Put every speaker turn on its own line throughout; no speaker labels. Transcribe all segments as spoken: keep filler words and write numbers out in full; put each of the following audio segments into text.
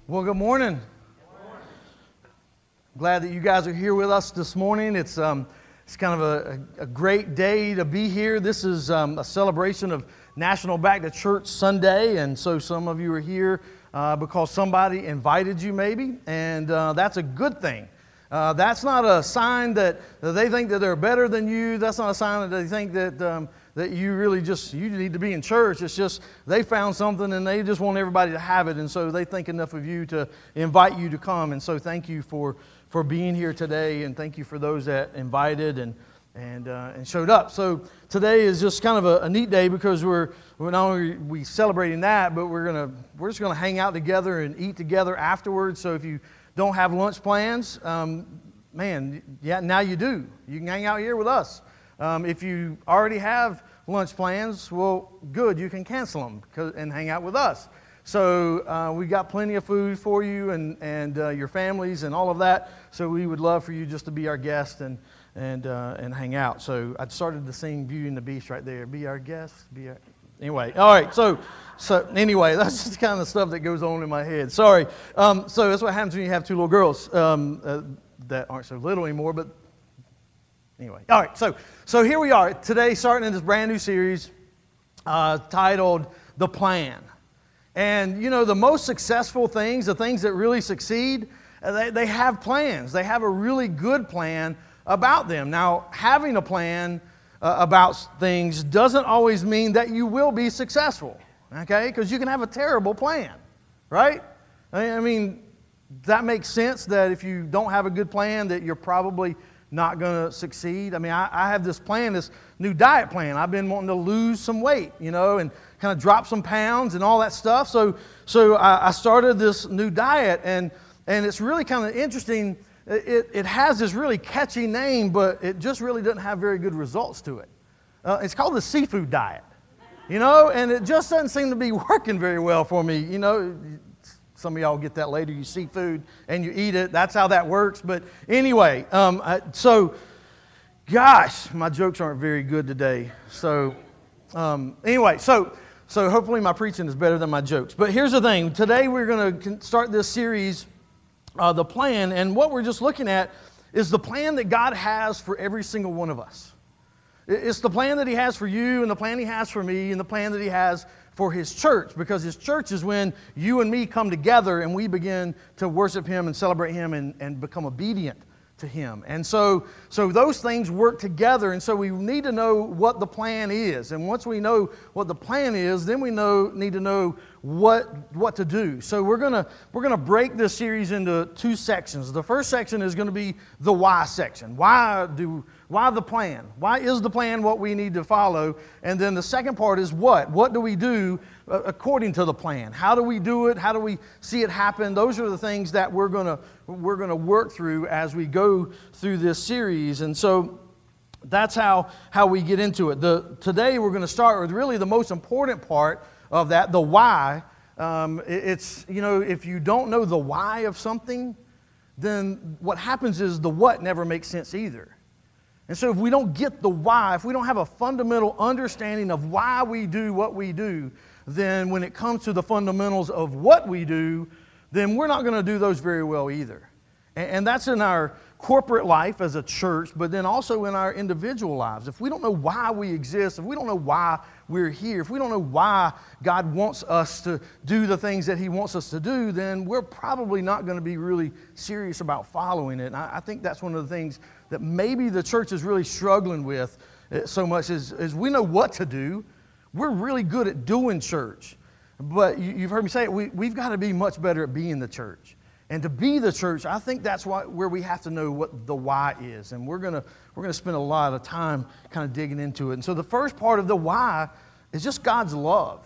Well, good morning.
Good morning.
Glad that you guys are here with us this morning. It's um, it's kind of a, a, a great day to be here. This is um, a celebration of National Back to Church Sunday, and so some of you are here uh, because somebody invited you, maybe, and uh, that's a good thing. Uh, that's not a sign that, that they think that they're better than you. That's not a sign that they think that um, that you really just, you need to be in church. It's just they found something and they just want everybody to have it. And so they think enough of you to invite you to come. And so thank you for, for being here today. And thank you for those that invited and and uh, and showed up. So today is just kind of a, a neat day because we're, we're not only we celebrating that, but we're gonna we're just gonna hang out together and eat together afterwards. So if you don't have lunch plans, um, man, yeah, now you do. You can hang out here with us. Um, if you already have lunch plans, well, good, you can cancel them and hang out with us. So uh, we got plenty of food for you and, and uh, your families and all of that. So we would love for you just to be our guest and and uh, and hang out. So I started to sing Beauty and the Beast right there. Be our guest. Be our... Anyway, all right. So so anyway, that's just kind of stuff that goes on in my head. Sorry. Um, so that's what happens when you have two little girls um, uh, that aren't so little anymore, but anyway, all right, so so here we are today, starting in this brand new series uh, titled The Plan. And you know, the most successful things, the things that really succeed, uh, they, they have plans. They have a really good plan about them. Now, having a plan uh, about things doesn't always mean that you will be successful, okay? Because you can have a terrible plan, right? I I mean, that makes sense that if you don't have a good plan that you're probably not going to succeed. I mean, I, I have this plan, this new diet plan. I've been wanting to lose some weight, you know, and kind of drop some pounds and all that stuff. So, so I, I started this new diet, and and it's really kind of interesting. It it has this really catchy name, but it just really doesn't have very good results to it. Uh, it's called the seafood diet, you know, and it just doesn't seem to be working very well for me, you know. Some of y'all get that later. You see food and you eat it. That's how that works. But anyway, um, I, so, gosh, my jokes aren't very good today. So, um, anyway, so so hopefully my preaching is better than my jokes. But here's the thing. Today we're going to start this series, uh, The Plan. And what we're just looking at is the plan that God has for every single one of us. It's the plan that He has for you and the plan He has for me and the plan that He has for His church, because His church is when you and me come together and we begin to worship Him and celebrate Him and, and become obedient to Him. And so, so those things work together, and so we need to know what the plan is. And once we know what the plan is, then we know need to know what what to do. So we're gonna we're gonna break this series into two sections. The first section is going to be the why section. Why do Why the plan? Why is the plan what we need to follow? And then the second part is what? What do we do according to the plan? How do we do it? How do we see it happen? Those are the things that we're gonna we're gonna work through as we go through this series. And so that's how how we get into it. The today we're going to start with really the most important part of that, the why. Um, it, it's you know if you don't know the why of something, then what happens is the what never makes sense either. And so if we don't get the why, if we don't have a fundamental understanding of why we do what we do, then when it comes to the fundamentals of what we do, then we're not going to do those very well either. And, and that's in our corporate life as a church, but then also in our individual lives. If we don't know why we exist, if we don't know why we're here, if we don't know why God wants us to do the things that He wants us to do, then we're probably not going to be really serious about following it. And I, I think that's one of the things that maybe the church is really struggling with so much is, is we know what to do. We're really good at doing church. But you, you've heard me say it, we, we've got to be much better at being the church. And to be the church, I think that's why, where we have to know what the why is. And we're gonna we're gonna spend a lot of time kind of digging into it. And so the first part of the why is just God's love.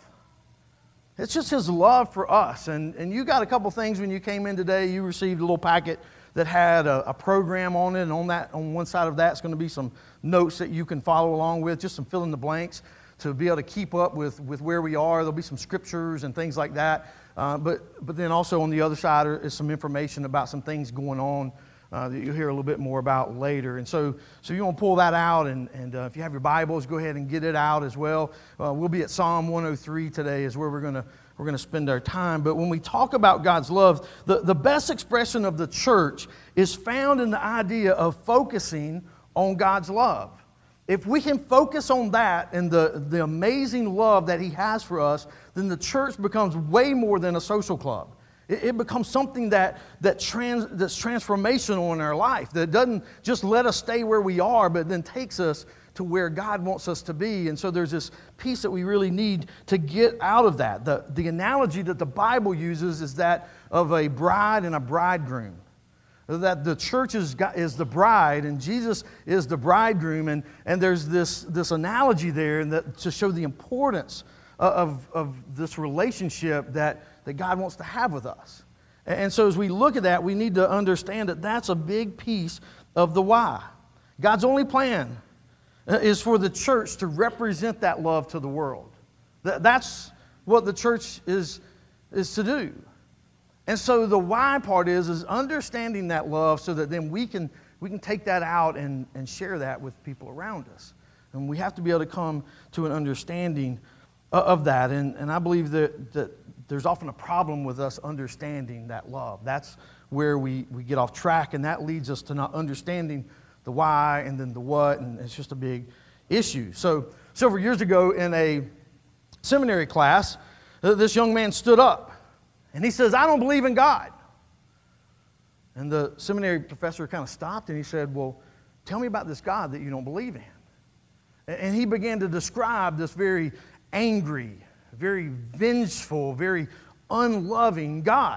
It's just His love for us. And, and you got a couple things when you came in today. You received a little packet that had a, a program on it. And on that, on one side of that is going to be some notes that you can follow along with, just some fill in the blanks to be able to keep up with, with where we are. There'll be some scriptures and things like that. Uh, but but then also on the other side is some information about some things going on uh, that you'll hear a little bit more about later. And so so you want to pull that out, and, and uh, if you have your Bibles, go ahead and get it out as well. Uh, we'll be at Psalm one oh three today is where we're going to we're going to spend our time. But when we talk about God's love, the, the best expression of the church is found in the idea of focusing on God's love. If we can focus on that and the, the amazing love that He has for us, then the church becomes way more than a social club. It, it becomes something that, that trans, that's transformational in our life, that doesn't just let us stay where we are, but then takes us to where God wants us to be. And so there's this piece that we really need to get out of that. The, the analogy that the Bible uses is that of a bride and a bridegroom. That the church is, is the bride and Jesus is the bridegroom. And, and there's this, this analogy there that, to show the importance of, of this relationship that, that God wants to have with us. And so as we look at that, we need to understand that that's a big piece of the why. God's only plan is for the church to represent that love to the world. That's what the church is, is to do. And so the why part is, is understanding that love so that then we can, we can take that out and, and share that with people around us. And we have to be able to come to an understanding of that. And, and I believe that, that there's often a problem with us understanding that love. That's where we, we get off track, and that leads us to not understanding the why and then the what, and it's just a big issue. So several years ago in a seminary class, this young man stood up. And he says, I don't believe in God. And the seminary professor kind of stopped and he said, well, tell me about this God that you don't believe in. And he began to describe this very angry, very vengeful, very unloving God.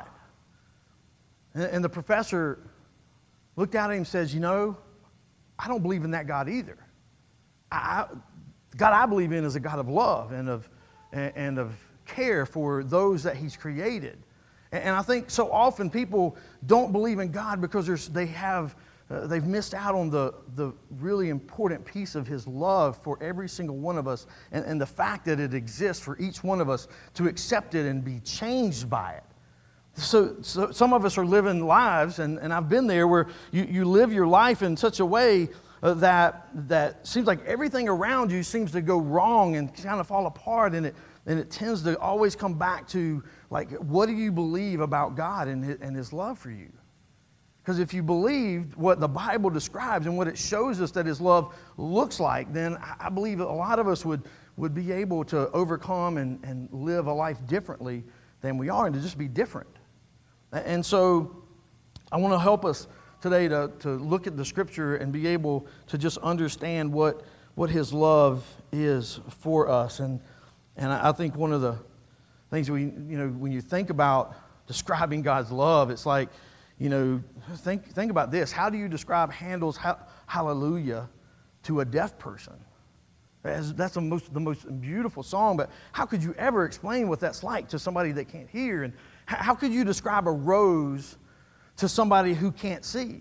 And the professor looked at him and says, you know, I don't believe in that God either. I, the God I believe in is a God of love and of, and of care for those that He's created. And I think so often people don't believe in God because there's, they have, uh, they've missed out on the, the really important piece of His love for every single one of us, and, and the fact that it exists for each one of us to accept it and be changed by it. So, so some of us are living lives, and, and I've been there, where you, you live your life in such a way uh, that, that seems like everything around you seems to go wrong and kind of fall apart, and it And it tends to always come back to, like, what do you believe about God and His, and His love for you? Because if you believed what the Bible describes and what it shows us that His love looks like, then I believe a lot of us would, would be able to overcome and, and live a life differently than we are, and to just be different. And so I want to help us today to, to look at the Scripture and be able to just understand what, what His love is for us. And And I think one of the things we, you know, when you think about describing God's love, it's like, you know, think think about this. How do you describe Handel's Hallelujah to a deaf person? That's the most, the most beautiful song, but how could you ever explain what that's like to somebody that can't hear? And how could you describe a rose to somebody who can't see?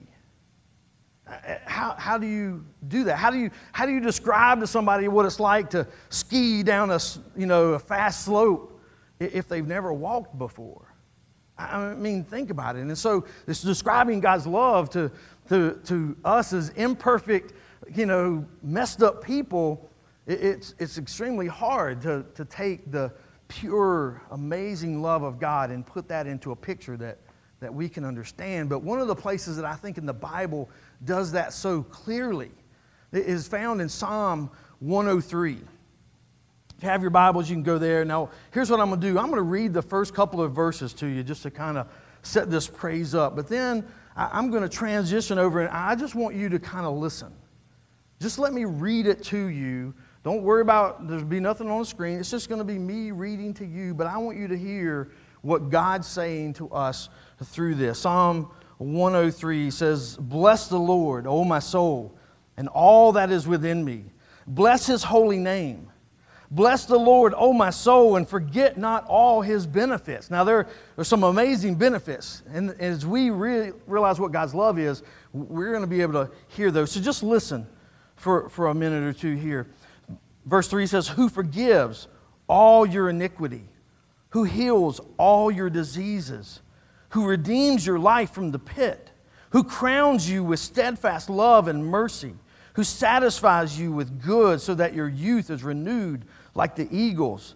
How, how do you do that? How do you, how do you describe to somebody what it's like to ski down a, you know, a fast slope if they've never walked before? I mean, think about it. And so it's describing God's love to, to, to us as imperfect, you know, messed up people. It's, it's extremely hard to, to take the pure, amazing love of God and put that into a picture that, that we can understand. But one of the places that I think in the Bible does that so clearly is found in Psalm one oh three. If you have your Bibles, you can go there. Now, here's what I'm going to do. I'm going to read the first couple of verses to you just to kind of set this praise up. But then I'm going to transition over, and I just want you to kind of listen. Just let me read it to you. Don't worry about, there'll be nothing on the screen. It's just going to be me reading to you, but I want you to hear what God's saying to us through this. Psalm one oh three says, "Bless the Lord, O my soul, and all that is within me. Bless His holy name. Bless the Lord, O my soul, and forget not all His benefits." Now, there are some amazing benefits. And as we really realize what God's love is, we're going to be able to hear those. So just listen for, for a minute or two here. Verse three says, "Who forgives all your iniquity, who heals all your diseases, who redeems your life from the pit, who crowns you with steadfast love and mercy, who satisfies you with good so that your youth is renewed like the eagles.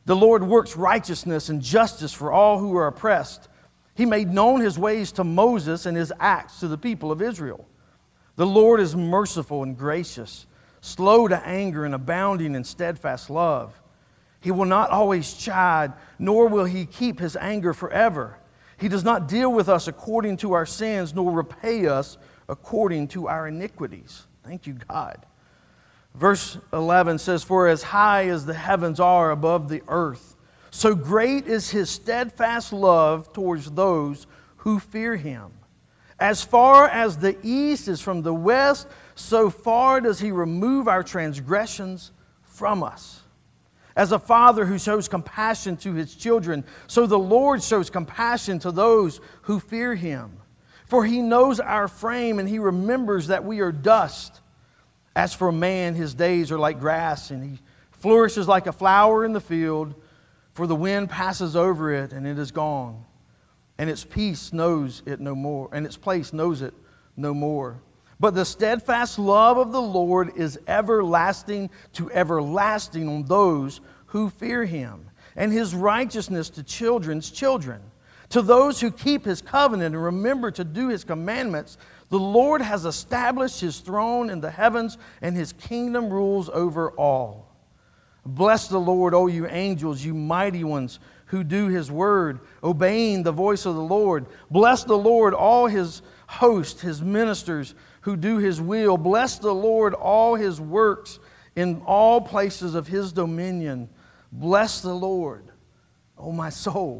The Lord works righteousness and justice for all who are oppressed. He made known his ways to Moses and his acts to the people of Israel. The Lord is merciful and gracious, slow to anger and abounding in steadfast love. He will not always chide, nor will he keep his anger forever. He does not deal with us according to our sins, nor repay us according to our iniquities. Thank you, God. Verse eleven says, "For as high as the heavens are above the earth, so great is his steadfast love towards those who fear him. As far as the east is from the west, so far does he remove our transgressions from us. As a father who shows compassion to his children, so the Lord shows compassion to those who fear him. For he knows our frame, and he remembers that we are dust. As for man, his days are like grass, and he flourishes like a flower in the field, for the wind passes over it, and it is gone. And its peace knows it no more, and its place knows it no more. But the steadfast love of the Lord is everlasting to everlasting on those who fear him, and his righteousness to children's children. To those who keep his covenant and remember to do his commandments, the Lord has established his throne in the heavens, and his kingdom rules over all. Bless the Lord, O you angels, you mighty ones who do his word, obeying the voice of the Lord. Bless the Lord, all his host, his ministers who do his will. Bless the Lord, all his works in all places of his dominion. Bless the Lord, O my soul."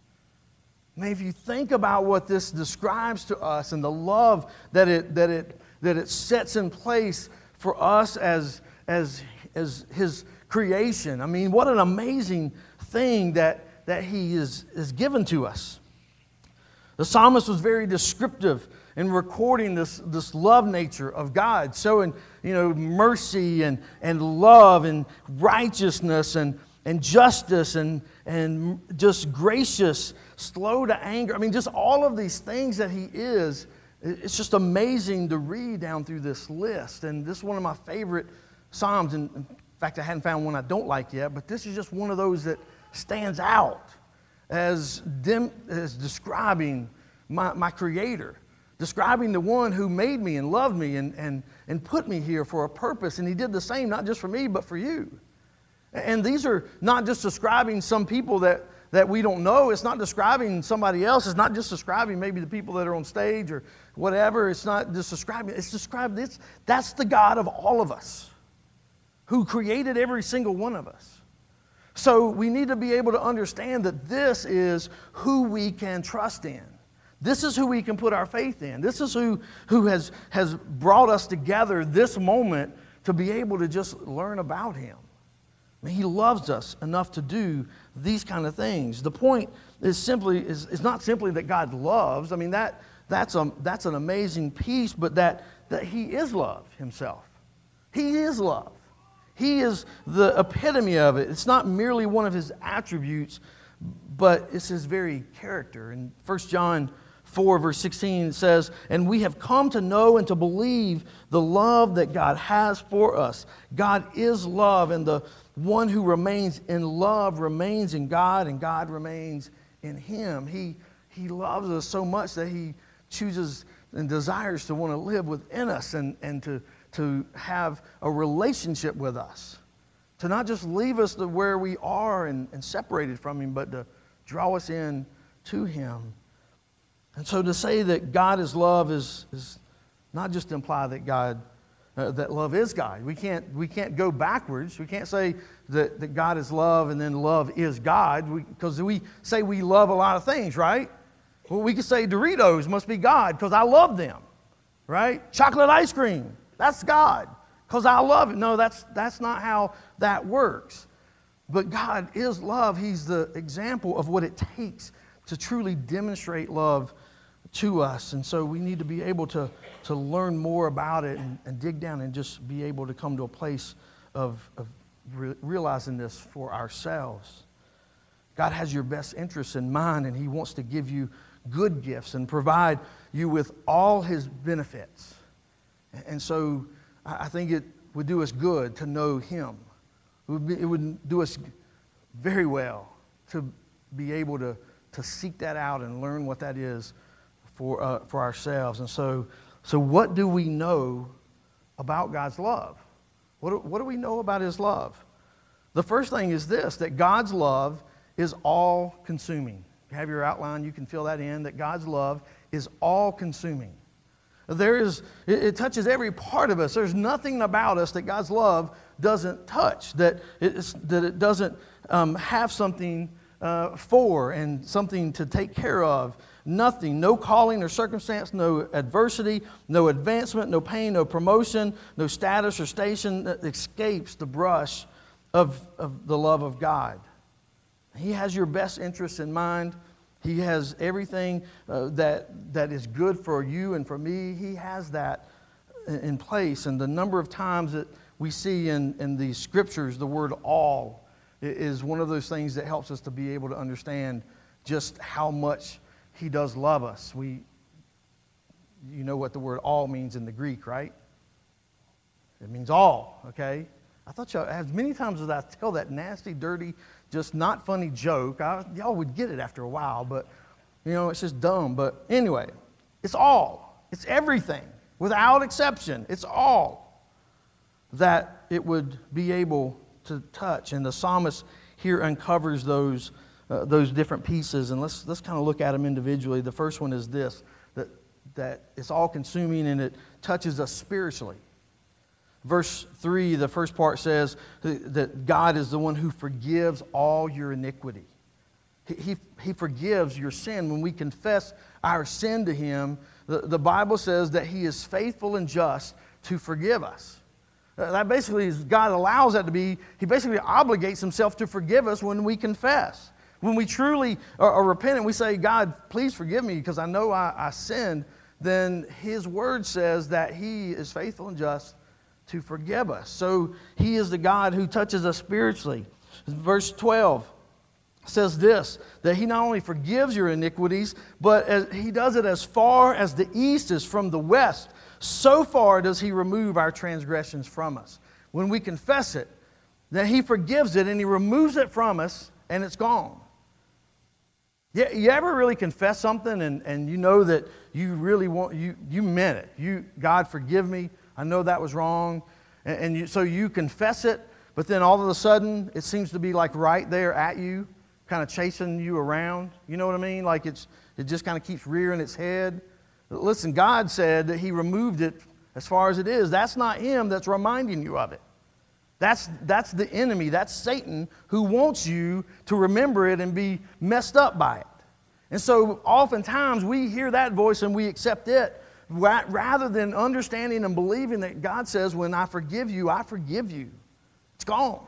I mean, if you think about what this describes to us and the love that it that it that it sets in place for us as as as his creation, I mean, what an amazing thing that that he is is given to us. The psalmist was very descriptive in recording this, this love nature of God, showing, you know, mercy and, and love and righteousness and, and justice and, and just gracious, slow to anger. I mean, just all of these things that he is, it's just amazing to read down through this list. And this is one of my favorite psalms. And in fact, I hadn't found one I don't like yet, but this is just one of those that stands out as, dim, as describing my, my Creator, describing the one who made me and loved me and, and, and put me here for a purpose. And he did the same, not just for me, but for you. And these are not just describing some people that, that we don't know. It's not describing somebody else. It's not just describing maybe the people that are on stage or whatever. It's not just describing. It's described. It's, that's the God of all of us who created every single one of us. So we need to be able to understand that this is who we can trust in. This is who we can put our faith in. This is who, who has, has brought us together this moment to be able to just learn about him. I mean, he loves us enough to do these kind of things. The point is simply is, is not simply that God loves. I mean, that that's a, that's an amazing piece, but that, that he is love himself. He is love. He is the epitome of it. It's not merely one of his attributes, but it's his very character. In First John four, verse sixteen says, "And we have come to know and to believe the love that God has for us. God is love, and the one who remains in love remains in God, and God remains in him." He, he loves us so much that he chooses and desires to want to live within us and, and to, to have a relationship with us. To not just leave us to where we are and, and separated from him, but to draw us in to him. And so to say that God is love is, is not just imply that God, uh, that love is God. We can't, we can't go backwards. We can't say that, that God is love and then love is God, because we, we say we love a lot of things, right? Well, we could say Doritos must be God because I love them, right? Chocolate ice cream, that's God because I love it. No, that's, that's not how that works. But God is love. He's the example of what it takes to truly demonstrate love to us. And so we need to be able to, to learn more about it and, and dig down and just be able to come to a place of, of re- realizing this for ourselves. God has your best interests in mind, and he wants to give you good gifts and provide you with all his benefits. And so I think it would do us good to know him. It would, be, it would do us very well to be able to, to seek that out and learn what that is for, uh, for ourselves. And so, so what do we know about God's love? What do, what do we know about His love? The first thing is this, that God's love is all-consuming. You have your outline, you can fill that in, that God's love is all-consuming. There is, it, it touches every part of us. There's nothing about us that God's love doesn't touch, that, it's, that it doesn't um, have something uh, for and something to take care of. Nothing, no calling or circumstance, no adversity, no advancement, no pain, no promotion, no status or station that escapes the brush of, of the love of God. He has your best interests in mind. He has everything uh, that that is good for you and for me. He has that in place. And the number of times that we see in, in the scriptures, the word all is one of those things that helps us to be able to understand just how much He does love us. We, you know what the word all means in the Greek, right? It means all, okay? I thought y'all, as many times as I tell that nasty, dirty, just not funny joke, I, y'all would get it after a while, but, you know, it's just dumb. But anyway, it's all. It's everything, without exception. It's all that it would be able to touch. And the psalmist here uncovers those uh, those different pieces, and let's let's kind of look at them individually. The first one is this, that, that it's all-consuming and it touches us spiritually. Verse three, the first part says that God is the one who forgives all your iniquity. He, he, he forgives your sin. When we confess our sin to Him, the, the Bible says that He is faithful and just to forgive us. Uh, that basically is, God allows that to be, He basically obligates Himself to forgive us when we confess. When we truly are, are repentant, we say, God, please forgive me because I know I, I sinned, then His Word says that He is faithful and just to forgive us. So He is the God who touches us spiritually. Verse twelve says this, that He not only forgives your iniquities, but as He does it as far as the east is from the west, so far does He remove our transgressions from us. When we confess it, that He forgives it and He removes it from us and it's gone. Yeah, you ever really confess something and, and you know that you really want, you, you meant it. You, God, forgive me. I know that was wrong. And, and you, so you confess it, but then all of a sudden it seems to be like right there at you, kind of chasing you around. You know what I mean? Like it's it just kind of keeps rearing its head. Listen, God said that He removed it as far as it is. That's not Him that's reminding you of it. That's, that's the enemy. That's Satan who wants you to remember it and be messed up by it. And so oftentimes we hear that voice and we accept it rather than understanding and believing that God says, when I forgive you, I forgive you. It's gone.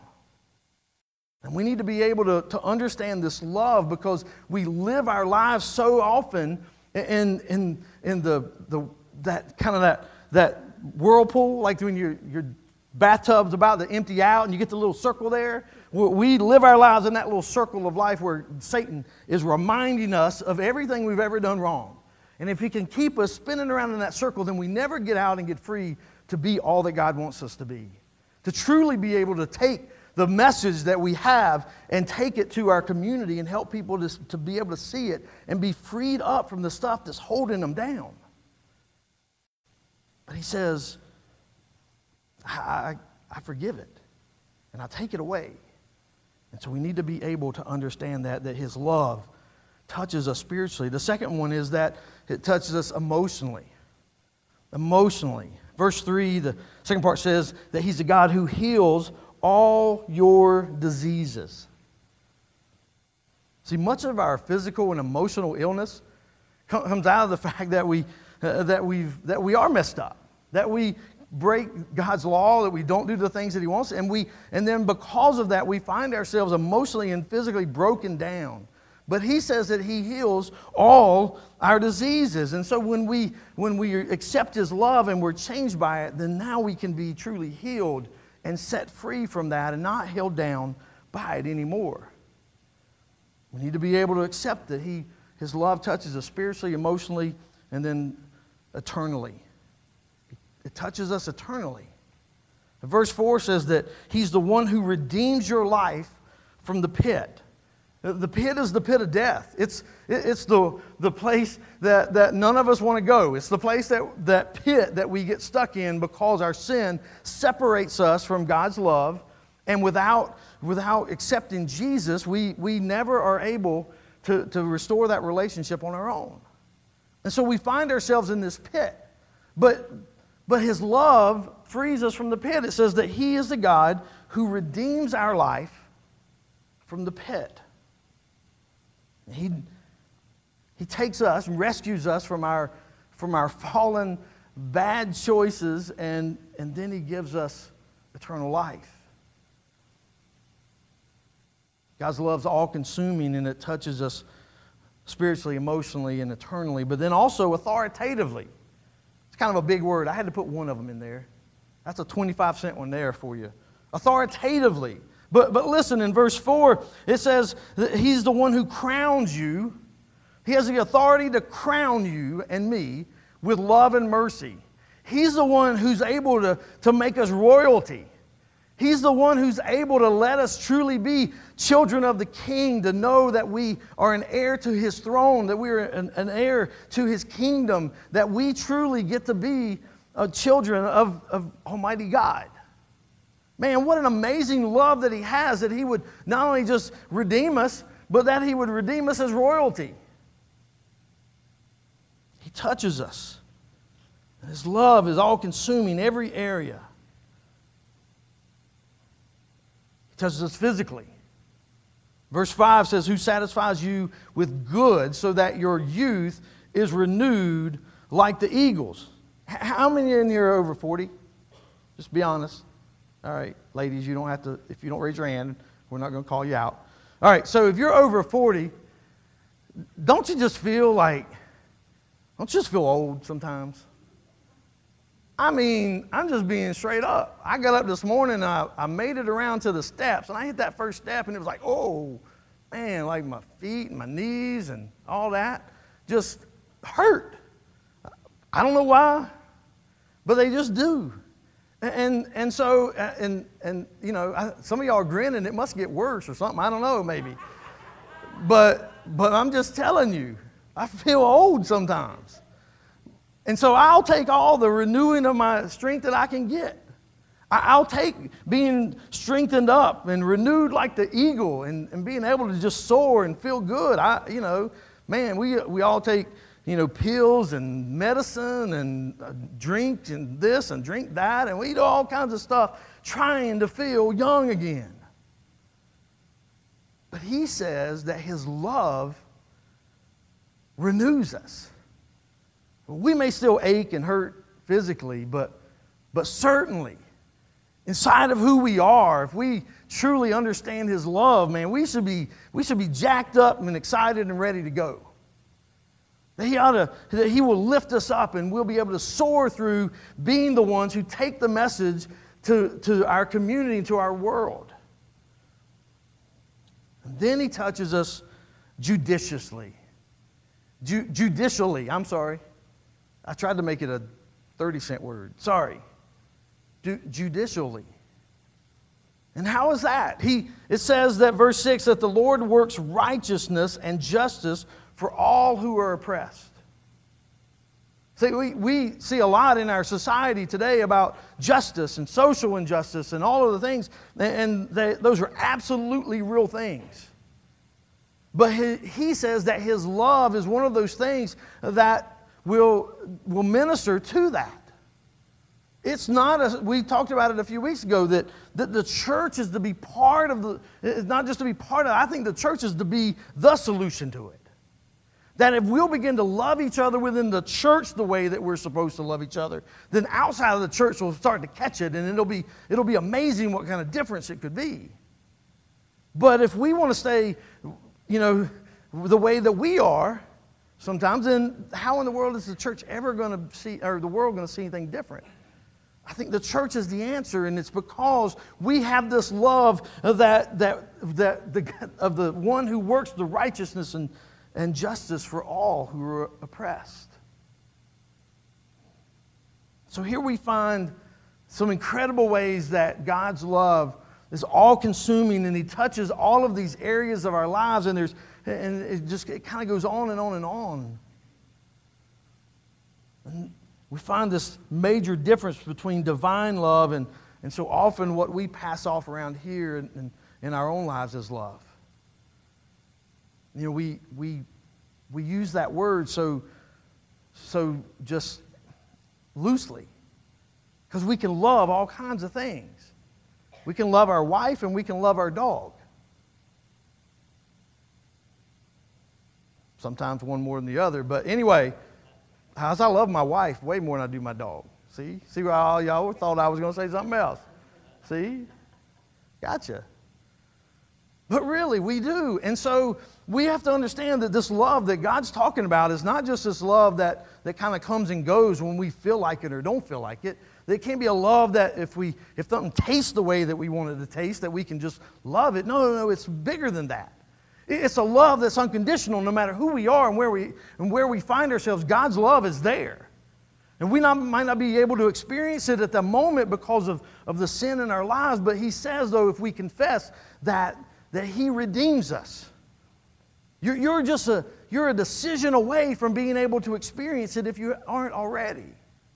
And we need to be able to, to understand this love because we live our lives so often in, in, in the, the, that kind of that, that whirlpool, like when you're, you're bathtub's about to empty out and you get the little circle there. We live our lives in that little circle of life where Satan is reminding us of everything we've ever done wrong. And if he can keep us spinning around in that circle, then we never get out and get free to be all that God wants us to be. To truly be able to take the message that we have and take it to our community and help people to, to be able to see it and be freed up from the stuff that's holding them down. But he says, I, I, I forgive it, and I take it away. And so we need to be able to understand that, that His love touches us spiritually. The second one is that it touches us emotionally. Emotionally. Verse three, the second part says that He's a God who heals all your diseases. See, much of our physical and emotional illness comes out of the fact that we, uh, that we've, that we are messed up, that we break God's law, that we don't do the things that He wants, and we and then because of that we find ourselves emotionally and physically broken down. But He says that He heals all our diseases. And so when we when we accept His love and we're changed by it, then now we can be truly healed and set free from that and not held down by it anymore. We need to be able to accept that He His love touches us spiritually, emotionally, and then eternally. It touches us eternally. Verse four says that He's the one who redeems your life from the pit. The pit is the pit of death. It's, it's the, the place that, that none of us want to go. It's the place, that, that pit that we get stuck in because our sin separates us from God's love. And without, without accepting Jesus, we, we never are able to, to restore that relationship on our own. And so we find ourselves in this pit. But, but His love frees us from the pit. It says that He is the God who redeems our life from the pit. He, he takes us and rescues us from our, from our fallen, bad choices, and, and then He gives us eternal life. God's love is all-consuming, and it touches us spiritually, emotionally, and eternally, but then also authoritatively. It's kind of a big word. I had to put one of them in there. That's a twenty-five cent one there for you. Authoritatively. But, but listen, in verse four, it says that He's the one who crowns you. He has the authority to crown you and me with love and mercy. He's the one who's able to, to make us royalty. He's the one who's able to let us truly be children of the King, to know that we are an heir to His throne, that we are an, an heir to His kingdom, that we truly get to be uh, children of, of Almighty God. Man, what an amazing love that He has, that He would not only just redeem us, but that He would redeem us as royalty. He touches us. His love is all-consuming, every area. He touches us physically. Verse five says, who satisfies you with good so that your youth is renewed like the eagles. How many in here are over forty? Just be honest. All right, ladies, you don't have to, if you don't raise your hand, we're not going to call you out. All right, so if you're over forty, don't you just feel like, don't you just feel old sometimes? I mean, I'm just being straight up. I got up this morning, and I, I made it around to the steps, and I hit that first step, and it was like, oh, man, like my feet and my knees and all that just hurt. I don't know why, but they just do. And and so, and, and you know, I, some of y'all are grinning. It must get worse or something. I don't know, maybe. But but I'm just telling you, I feel old sometimes. And so I'll take all the renewing of my strength that I can get. I, I'll take being strengthened up and renewed like the eagle, and, and being able to just soar and feel good. I, you know, man, we we all take, you know, pills and medicine and uh, drink and this and drink that, and we do all kinds of stuff trying to feel young again. But He says that His love renews us. We may still ache and hurt physically, but, but certainly inside of who we are, if we truly understand His love, man, we should be, we should be jacked up and excited and ready to go. That He ought to, that He will lift us up, and we'll be able to soar through being the ones who take the message to, to our community and to our world. And then He touches us judiciously. Ju- judicially, I'm sorry. I tried to make it a thirty cent word. Sorry. Ju- judicially. And how is that? He, it says that verse six, that the Lord works righteousness and justice for all who are oppressed. See, we, we see a lot in our society today about justice and social injustice and all of the things, and they, those are absolutely real things. But he, he says that His love is one of those things that will, will minister to that. It's not, a, we talked about it a few weeks ago, that, that the church is to be part of the, it's not just to be part of it. I think the church is to be the solution to it. That if we'll begin to love each other within the church the way that we're supposed to love each other, then outside of the church will start to catch it, and it'll be, it'll be amazing what kind of difference it could be. But if we want to stay, you know, the way that we are sometimes, then how in the world is the church ever going to see, or the world going to see anything different? I think the church is the answer, and it's because we have this love of that, that, that the, of the one who works the righteousness and, and justice for all who are oppressed. So here we find some incredible ways that God's love is all-consuming, and He touches all of these areas of our lives, and there's and it just it kind of goes on and on and on. And we find this major difference between divine love and, and so often what we pass off around here in, in, in our own lives as love. You know, we we we use that word so so just loosely, because we can love all kinds of things. We can love our wife and we can love our dog. Sometimes one more than the other. But anyway, how's I love my wife way more than I do my dog. See? See why all y'all thought I was going to say something else. See? Gotcha. But really, we do. And so we have to understand that this love that God's talking about is not just this love that, that kind of comes and goes when we feel like it or don't feel like it. It can't be a love that if we if something tastes the way that we want it to taste, that we can just love it. No, no, no, it's bigger than that. It's a love that's unconditional no matter who we are and where we and where we find ourselves. God's love is there. And we not, might not be able to experience it at the moment because of, of the sin in our lives, but He says, though, if we confess that, that He redeems us. You're, you're just a, you're a decision away from being able to experience it if you aren't already.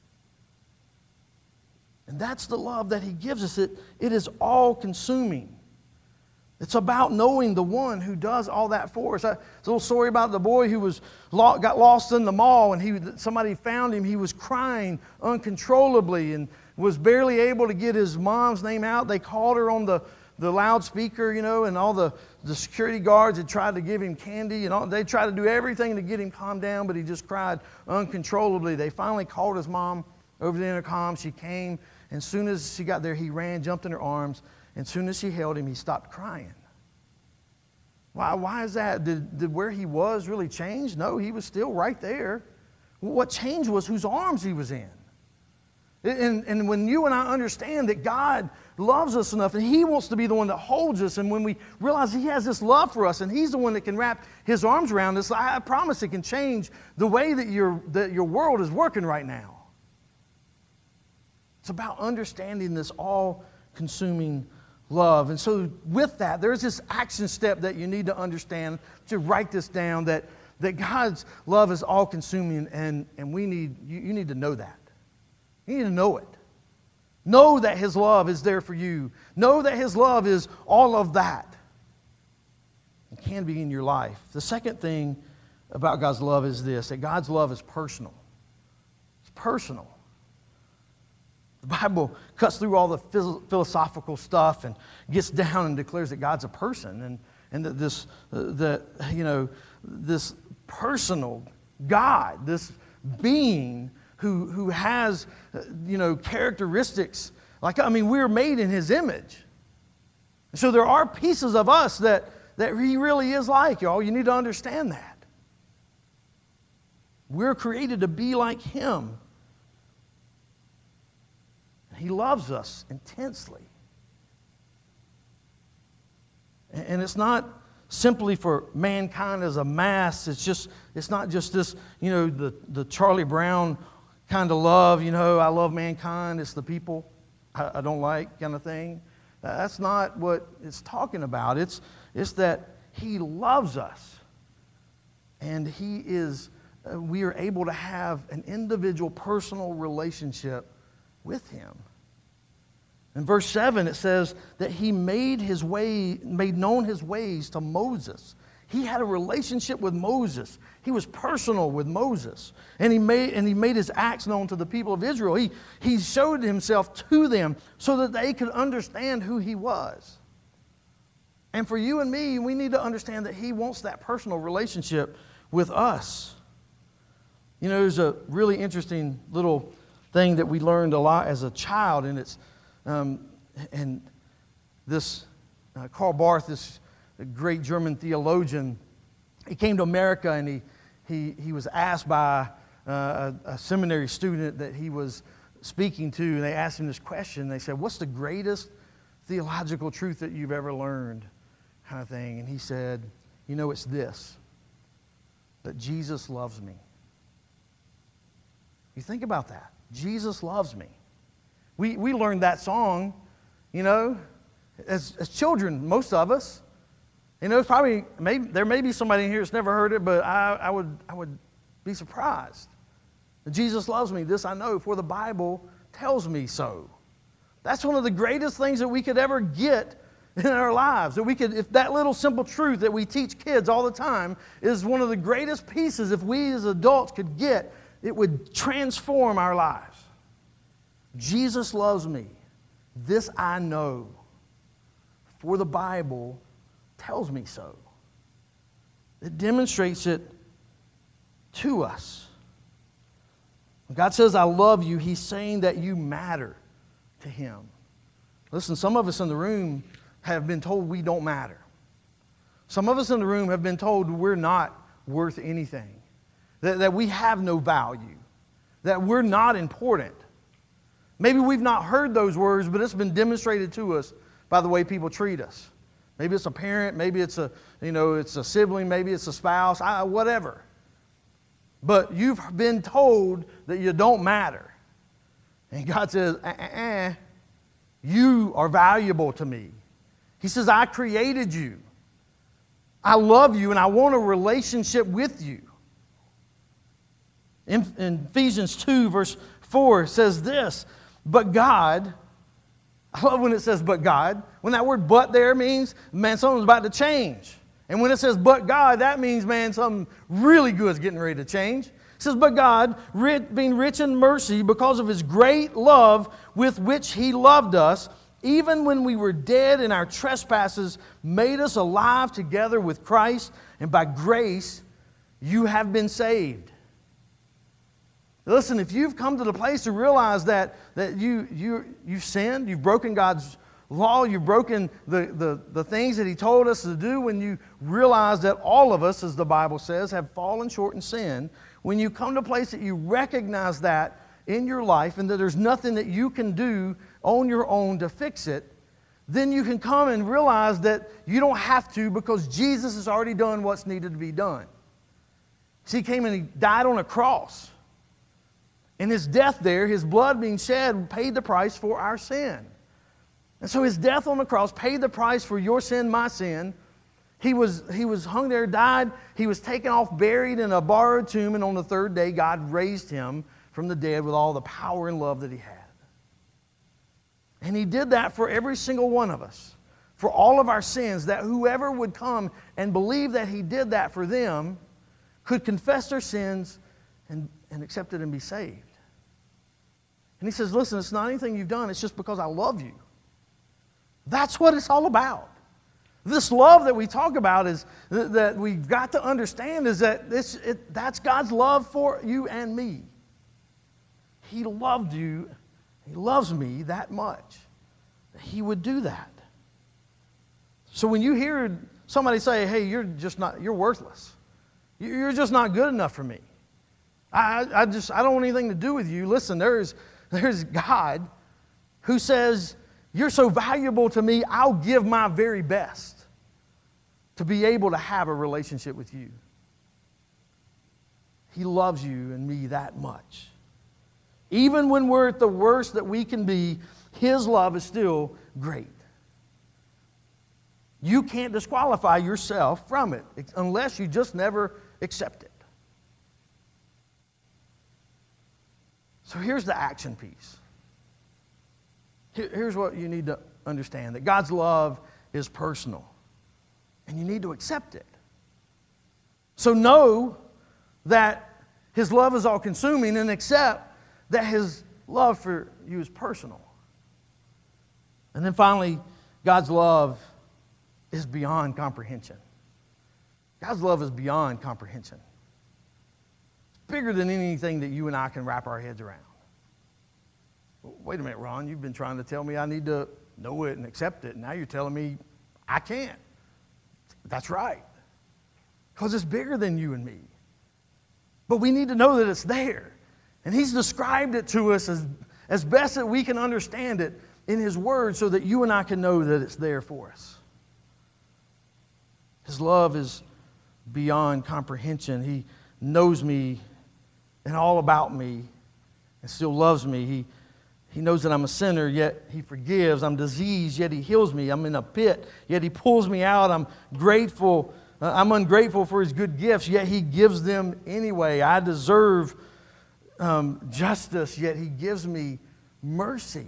And that's the love that He gives us. It, it is all-consuming. It's about knowing the one who does all that for us. I, it's a little story about the boy who was got lost in the mall, and he somebody found him. He was crying uncontrollably and was barely able to get his mom's name out. They called her on the, the loudspeaker, you know, and all the, the security guards had tried to give him candy, and all, they tried to do everything to get him calmed down, but he just cried uncontrollably. They finally called his mom over the intercom. She came, and as soon as she got there, he ran, jumped in her arms. And as soon as she held him, he stopped crying. Why, why is that? Did, did where he was really change? No, he was still right there. What changed was whose arms he was in. And, and when you and I understand that God loves us enough and He wants to be the one that holds us, and when we realize He has this love for us and He's the one that can wrap His arms around us, I promise it can change the way that your, that your world is working right now. It's about understanding this all-consuming love. And so with that, there's this action step that you need to understand, to write this down, that, that God's love is all-consuming, and, and we need you, you need to know that. You need to know it. Know that His love is there for you. Know that His love is all of that. It can be in your life. The second thing about God's love is this, that God's love is personal. It's personal. The Bible cuts through all the philosophical stuff and gets down and declares that God's a person, and, and that this, uh, that, you know, this personal God, this being who, who has, uh, you know, characteristics. Like, I mean, we're made in His image. So there are pieces of us that, that He really is like, y'all. You need to understand that. We're created to be like Him. He loves us intensely. And it's not simply for mankind as a mass. It's just, it's not just this, you know, the, the Charlie Brown kind of love, you know, I love mankind, it's the people I, I don't like kind of thing. That's not what it's talking about. It's, it's that He loves us. And He is, uh, we are able to have an individual personal relationship with Him. In verse seven, it says that He made His way, made known His ways to Moses. He had a relationship with Moses. He was personal with Moses. And he made, and he made His acts known to the people of Israel. He, he showed Himself to them so that they could understand who He was. And for you and me, we need to understand that He wants that personal relationship with us. You know, there's a really interesting little thing that we learned a lot as a child, and it's um, and this uh, Karl Barth, this great German theologian, he came to America, and he he he was asked by uh, a, a seminary student that he was speaking to, and they asked him this question. They said, "What's the greatest theological truth that you've ever learned?" Kind of thing, and he said, "You know, it's this: that Jesus loves me." You think about that. Jesus loves me. We we learned that song, you know. as, as children, most of us, you know, it's probably, maybe, there may be somebody in here that's never heard it, but I, I would I would be surprised. Jesus loves me, this I know, for the Bible tells me so. That's one of the greatest things that we could ever get in our lives. That we could, if that little simple truth that we teach kids all the time is one of the greatest pieces, if we as adults could get, it would transform our lives. Jesus loves me, this I know, for the Bible tells me so. It demonstrates it to us. When God says, I love you, He's saying that you matter to Him. Listen, some of us in the room have been told we don't matter. Some of us in the room have been told we're not worth anything, that, that we have no value, that we're not important. Maybe we've not heard those words, but it's been demonstrated to us by the way people treat us. Maybe it's a parent, maybe it's a, you know, it's a sibling, maybe it's a spouse, I, whatever. But you've been told that you don't matter. And God says, uh, uh, uh, you are valuable to me. He says, I created you. I love you and I want a relationship with you. In, in Ephesians two, verse four, it says this, but God, I love when it says but God. When that word but there means, man, something's about to change. And when it says, but God, that means, man, something really good is getting ready to change. It says, but God, being rich in mercy, because of His great love with which He loved us, even when we were dead in our trespasses, made us alive together with Christ, and by grace you have been saved. Listen, if you've come to the place to realize that, that you, you, you've sinned, you've broken God's law, you've broken the, the, the things that He told us to do, when you realize that all of us, as the Bible says, have fallen short in sin, when you come to a place that you recognize that in your life and that there's nothing that you can do on your own to fix it, then you can come and realize that you don't have to, because Jesus has already done what's needed to be done. See, He came and He died on a cross. And His death there, His blood being shed, paid the price for our sin. And so His death on the cross paid the price for your sin, my sin. He was, he was hung there, died. He was taken off, buried in a borrowed tomb. And on the third day, God raised Him from the dead with all the power and love that He had. And He did that for every single one of us, for all of our sins, that whoever would come and believe that He did that for them could confess their sins and, and accept it and be saved. And He says, listen, it's not anything you've done. It's just because I love you. That's what it's all about. This love that we talk about is th- that we've got to understand is that this, it, that's God's love for you and me. He loved you. He loves me that much that He would do that. So when you hear somebody say, hey, you're just not, you're worthless. You're just not good enough for me. I, I just, I don't want anything to do with you. Listen, there's, there's God who says, you're so valuable to me, I'll give my very best to be able to have a relationship with you. He loves you and me that much. Even when we're at the worst that we can be, His love is still great. You can't disqualify yourself from it unless you just never accept it. So here's the action piece. Here's what you need to understand, that God's love is personal, and you need to accept it. So know that His love is all-consuming, and accept that His love for you is personal. And then finally, God's love is beyond comprehension. God's love is beyond comprehension. It's bigger than anything that you and I can wrap our heads around. Wait a minute, Ron, you've been trying to tell me I need to know it and accept it, and now you're telling me I can't. That's right. Because it's bigger than you and me. But we need to know that it's there. And He's described it to us as, as best that we can understand it in His Word, so that you and I can know that it's there for us. His love is beyond comprehension. He knows me and all about me and still loves me. He He knows that I'm a sinner, yet He forgives. I'm diseased, yet He heals me. I'm in a pit, yet He pulls me out. I'm grateful. Uh, I'm ungrateful for His good gifts, yet He gives them anyway. I deserve um, justice, yet He gives me mercy.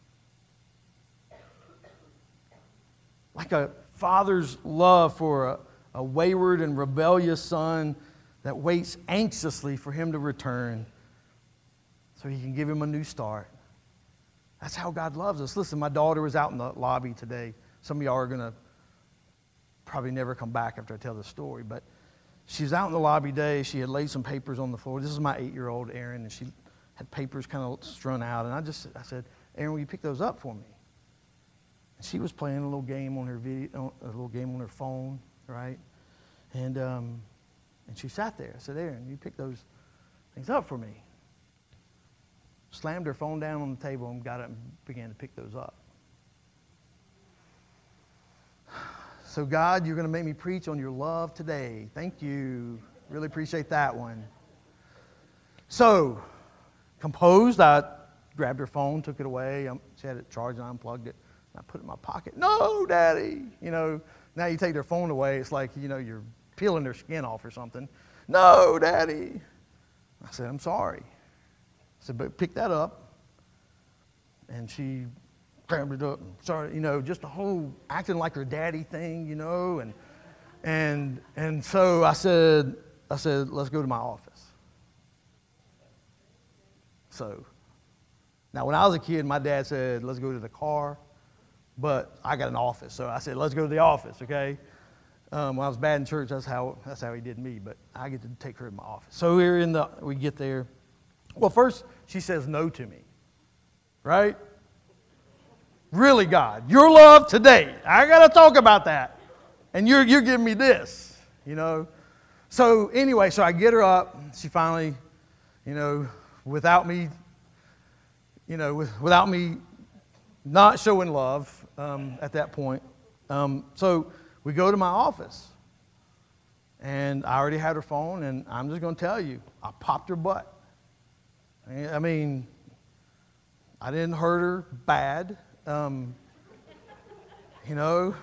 Like a father's love for a, a wayward and rebellious son that waits anxiously for him to return so He can give him a new start. That's how God loves us. Listen, my daughter was out in the lobby today. Some of y'all are going to probably never come back after I tell this story, but she was out in the lobby today. She had laid some papers on the floor. This is my eight-year-old, Erin, and she had papers kind of strewn out. And I just, I said, Erin, will you pick those up for me? And she was playing a little game on her video, a little game on her phone, right? And um, and she sat there. I said, Erin, you pick those things up for me. Slammed her phone down on the table and got up and began to pick those up. So God, you're going to make me preach on your love today. Thank you. Really appreciate that one. So, composed, I grabbed her phone, took it away. Um, she had it charged and I unplugged it. And I put it in my pocket. No, Daddy. You know, now you take their phone away, it's like, you know, you're peeling their skin off or something. No, Daddy. I said, I'm sorry. I said, but pick that up. And she grabbed it up and started, you know, just the whole acting like her daddy thing, you know. And and and so I said, I said, let's go to my office. So now when I was a kid, my dad said, let's go to the car. But I got an office, so I said, let's go to the office, okay? Um, when I was bad in church, that's how that's how he did me, but I get to take her to my office. So we're in the, we get there. Well, first, she says no to me, right? Really, God, your love today. I got to talk about that. And you're you're giving me this, you know. So anyway, so I get her up. She finally, you know, without me, you know, with, without me not showing love um, at that point. Um, so we go to my office. And I already had her phone, and I'm just going to tell you, I popped her butt. I mean, I didn't hurt her bad. Um, you know,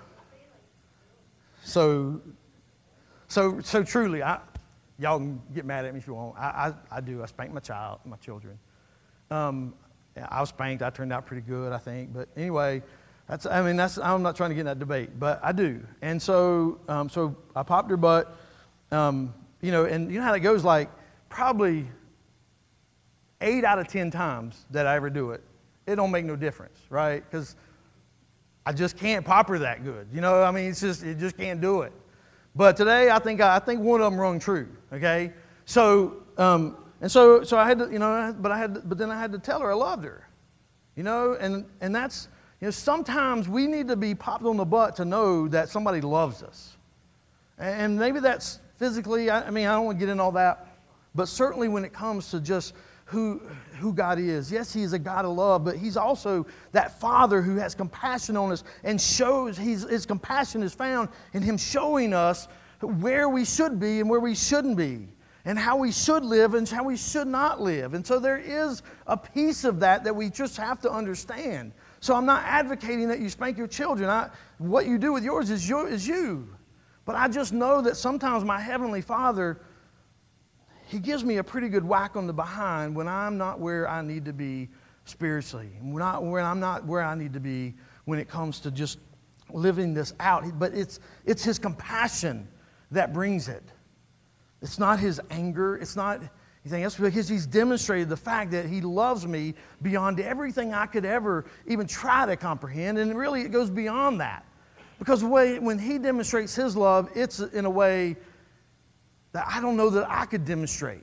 so, so, so truly, I, y'all can get mad at me if you want. I, I, I do. I spank my child, my children. Um, I was spanked. I turned out pretty good, I think. But anyway, that's. I mean, that's. I'm not trying to get in that debate, but I do. And so, um, so I popped her butt. Um, you know, and you know how that goes. Like probably eight out of ten times that I ever do it, it don't make no difference, right? Because I just can't pop her that good. You know, I mean, it's just, you just can't do it. But today, I think I think one of them rung true. Okay, so um, and so so I had to, you know, but I had, to, but then I had to tell her I loved her. You know, and and that's, you know, sometimes we need to be popped on the butt to know that somebody loves us, and maybe that's physically. I, I mean, I don't want to get into all that, but certainly when it comes to just who who God is. Yes, He is a God of love, but He's also that Father who has compassion on us and shows he's, His compassion is found in Him showing us where we should be and where we shouldn't be, and how we should live and how we should not live. And so there is a piece of that that we just have to understand. So I'm not advocating that you spank your children. I, what you do with yours is, your, is you. But I just know that sometimes my Heavenly Father, He gives me a pretty good whack on the behind when I'm not where I need to be spiritually, when, I, when I'm not where I need to be when it comes to just living this out. But it's, it's His compassion that brings it. It's not His anger. It's not anything else, because He's demonstrated the fact that He loves me beyond everything I could ever even try to comprehend. And really it goes beyond that. Because when He demonstrates His love, it's in a way that I don't know that I could demonstrate.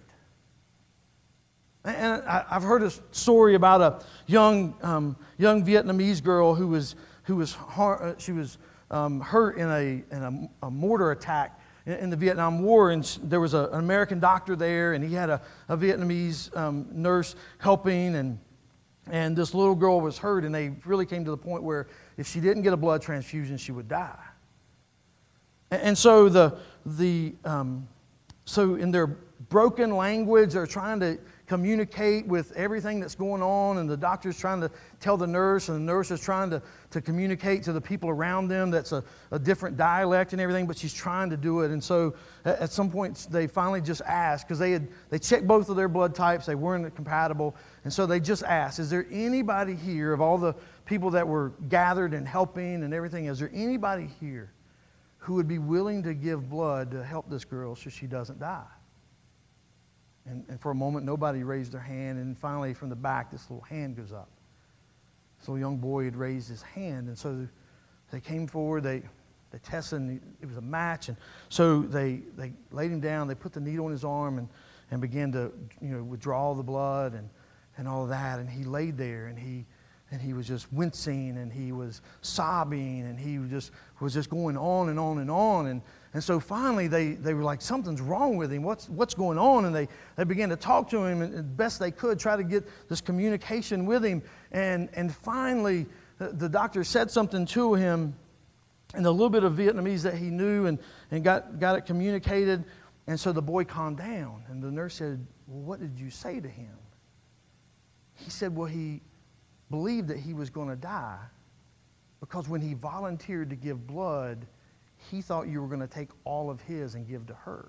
And I've heard a story about a young um, young Vietnamese girl who was who was har- she was um, hurt in a in a, a mortar attack in, in the Vietnam War, and there was a, an American doctor there, and he had a, a Vietnamese um, nurse helping, and and this little girl was hurt, and they really came to the point where if she didn't get a blood transfusion, she would die. And, and so the the um, So in their broken language. They're trying to communicate with everything that's going on, and the doctor's trying to tell the nurse, and the nurse is trying to, to communicate to the people around them that's a, a different dialect and everything, but she's trying to do it. And so at, at some point they finally just asked, because they had they checked both of their blood types, they weren't compatible, and so they just asked, is there anybody here, of all the people that were gathered and helping and everything, is there anybody here who would be willing to give blood to help this girl so she doesn't die? And, and for a moment, nobody raised their hand. And finally, from the back, this little hand goes up. This little young boy had raised his hand. And so they came forward. They, they tested, and it was a match. And so they, they laid him down. They put the needle in his arm and, and began to, you know, withdraw the blood and, and all of that. And he laid there, and he and he was just wincing, and he was sobbing, and he was just was just going on and on and on. And And so finally, they, they were like, something's wrong with him. What's what's going on? And they, they began to talk to him, and as best they could, try to get this communication with him. And, and finally, the, the doctor said something to him in a little bit of Vietnamese that he knew, and, and got, got it communicated. And so the boy calmed down. And the nurse said, well, what did you say to him? He said, well, he believed that he was going to die because when he volunteered to give blood, he thought you were going to take all of his and give to her.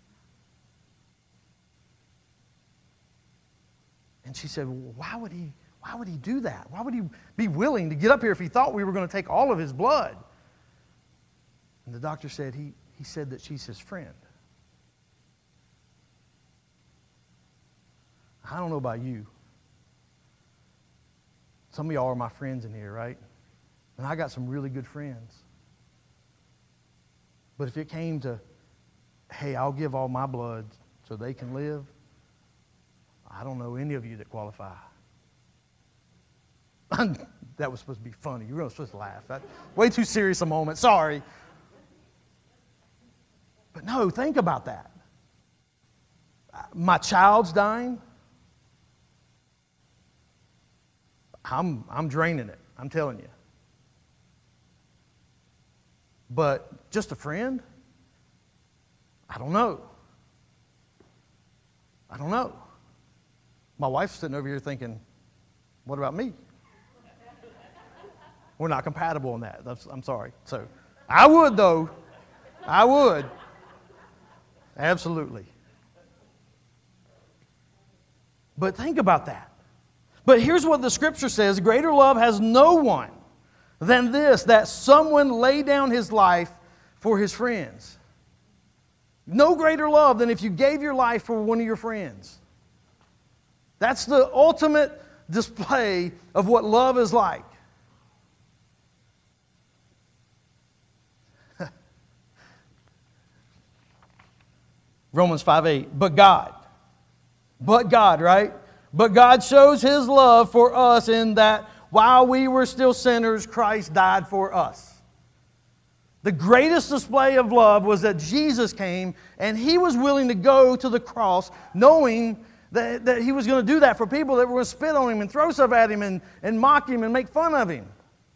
And she said, well, why would he, why would he do that? Why would he be willing to get up here if he thought we were going to take all of his blood? And the doctor said, he, he said that she's his friend. I don't know about you. Some of y'all are my friends in here, right? And I got some really good friends. But if it came to, hey, I'll give all my blood so they can live, I don't know any of you that qualify. That was supposed to be funny. You were supposed to laugh. That, way too serious a moment. Sorry. But no, think about that. My child's dying. I'm, I'm draining it. I'm telling you. But just a friend? I don't know. I don't know. My wife's sitting over here thinking, what about me? We're not compatible in that. That's, I'm sorry. So I would, though. I would. Absolutely. But think about that. But here's what the Scripture says. Greater love has no one than this, that someone lay down his life for his friends. No greater love than if you gave your life for one of your friends. That's the ultimate display of what love is like. Romans five eight. But God. But God, right? But God shows His love for us in that while we were still sinners, Christ died for us. The greatest display of love was that Jesus came and He was willing to go to the cross knowing that, that He was going to do that for people that were going to spit on Him and throw stuff at Him and, and mock Him and make fun of Him.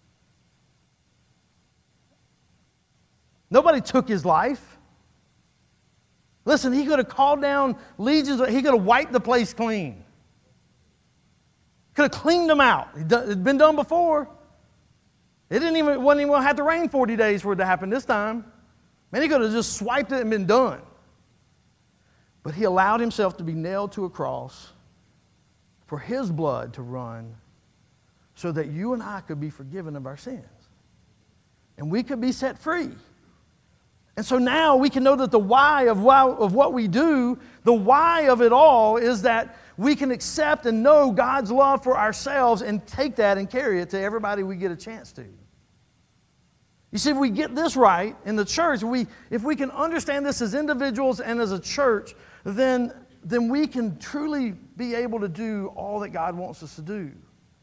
Nobody took His life. Listen, He could have called down legions. He could have wiped the place clean. Could have cleaned them out. It had been done before. It didn't even, wasn't even have to rain forty days for it to happen this time. Man, He could have just swiped it and been done. But He allowed Himself to be nailed to a cross for His blood to run so that you and I could be forgiven of our sins. And we could be set free. And so now we can know that the why of, why of what we do, the why of it all is that we can accept and know God's love for ourselves and take that and carry it to everybody we get a chance to. You see, if we get this right in the church, we, if we can understand this as individuals and as a church, then, then we can truly be able to do all that God wants us to do.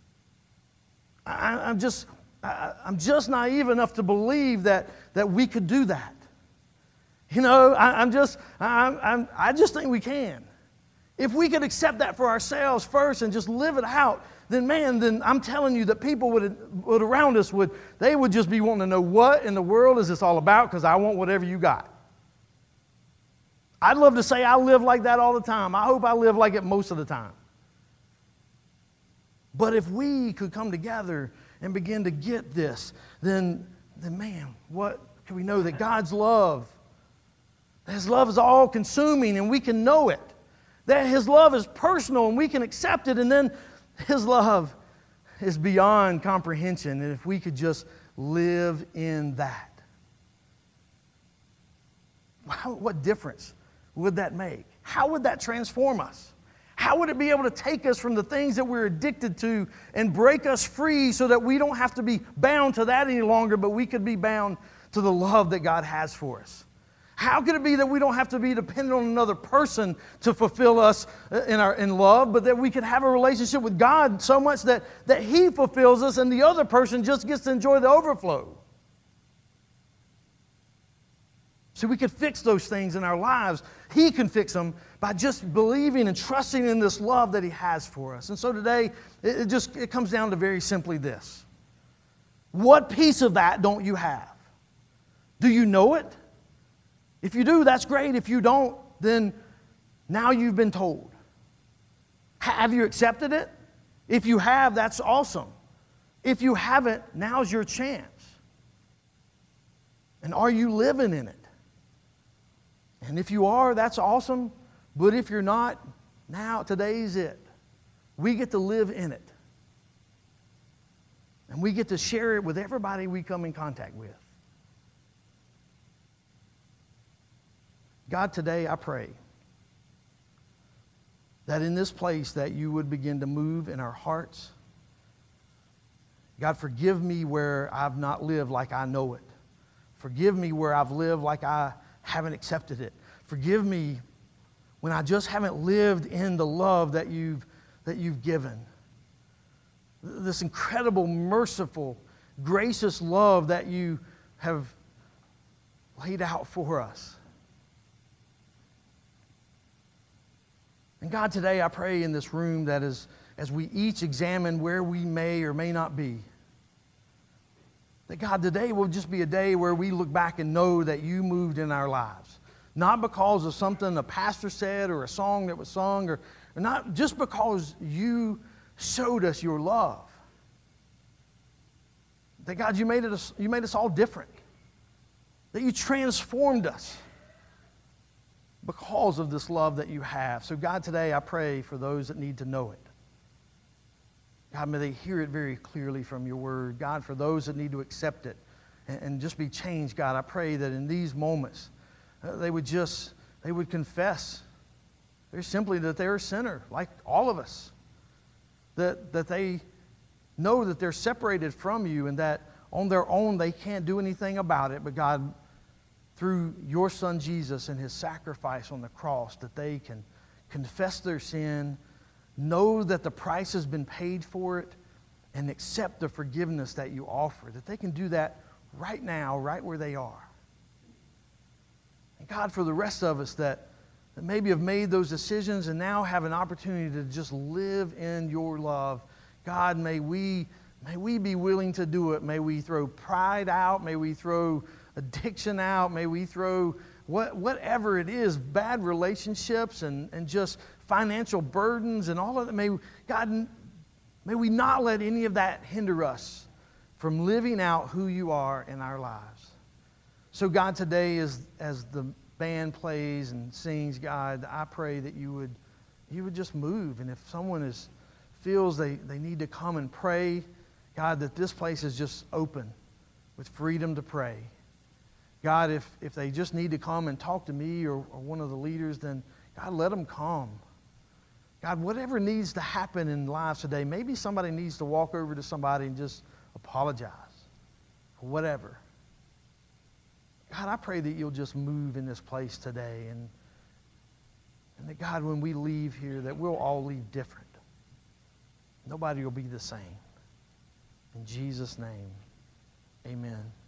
I, I'm just, I, I'm just naive enough to believe that, that we could do that. You know, I, I'm just, I, I'm, I just think we can. If we could accept that for ourselves first and just live it out, then man, then I'm telling you that people would, would around us would, they would just be wanting to know what in the world is this all about because I want whatever you got. I'd love to say I live like that all the time. I hope I live like it most of the time. But if we could come together and begin to get this, then, then man, what can we know? That God's love, that His love is all-consuming and we can know it. That His love is personal and we can accept it. And then His love is beyond comprehension. And if we could just live in that, how, what difference would that make? How would that transform us? How would it be able to take us from the things that we're addicted to and break us free so that we don't have to be bound to that any longer, but we could be bound to the love that God has for us? How could it be that we don't have to be dependent on another person to fulfill us in our in love, but that we could have a relationship with God so much that, that He fulfills us and the other person just gets to enjoy the overflow? So we could fix those things in our lives. He can fix them by just believing and trusting in this love that He has for us. And so today, it just it comes down to very simply this. What piece of that don't you have? Do you know it? If you do, that's great. If you don't, then now you've been told. Have you accepted it? If you have, that's awesome. If you haven't, now's your chance. And are you living in it? And if you are, that's awesome. But if you're not, now, today's it. We get to live in it. And we get to share it with everybody we come in contact with. God, today I pray that in this place that you would begin to move in our hearts. God, forgive me where I've not lived like I know it. Forgive me where I've lived like I haven't accepted it. Forgive me when I just haven't lived in the love that you've, that you've given. This incredible, merciful, gracious love that you have laid out for us. And God, today I pray in this room that as, as we each examine where we may or may not be, that God, today will just be a day where we look back and know that you moved in our lives. Not because of something a pastor said or a song that was sung, or, or not just because you showed us your love. That God, you made, it, you made us all different. That you transformed us because of this love that you have. So God, today I pray for those that need to know it. God, may they hear it very clearly from your word. God, for those that need to accept it and, and just be changed, God, I pray that in these moments uh, they would just, they would confess very simply that they're a sinner, like all of us. That, that they know that they're separated from you and that on their own they can't do anything about it. But God, through your Son Jesus and His sacrifice on the cross, that they can confess their sin, know that the price has been paid for it, and accept the forgiveness that you offer. That they can do that right now, right where they are. And God, for the rest of us that, that maybe have made those decisions and now have an opportunity to just live in your love, God, may we, may we be willing to do it. May we throw pride out. May we throw addiction out. May we throw what, whatever it is, bad relationships and, and just financial burdens and all of that. May, God, may we not let any of that hinder us from living out who you are in our lives. So God, today as, as the band plays and sings, God, I pray that you would, you would just move. And if someone is, feels they, they need to come and pray, God, that this place is just open with freedom to pray. God, if, if they just need to come and talk to me or, or one of the leaders, then God, let them come. God, whatever needs to happen in lives today, maybe somebody needs to walk over to somebody and just apologize or whatever. God, I pray that you'll just move in this place today, and, and that, God, when we leave here, that we'll all leave different. Nobody will be the same. In Jesus' name, amen.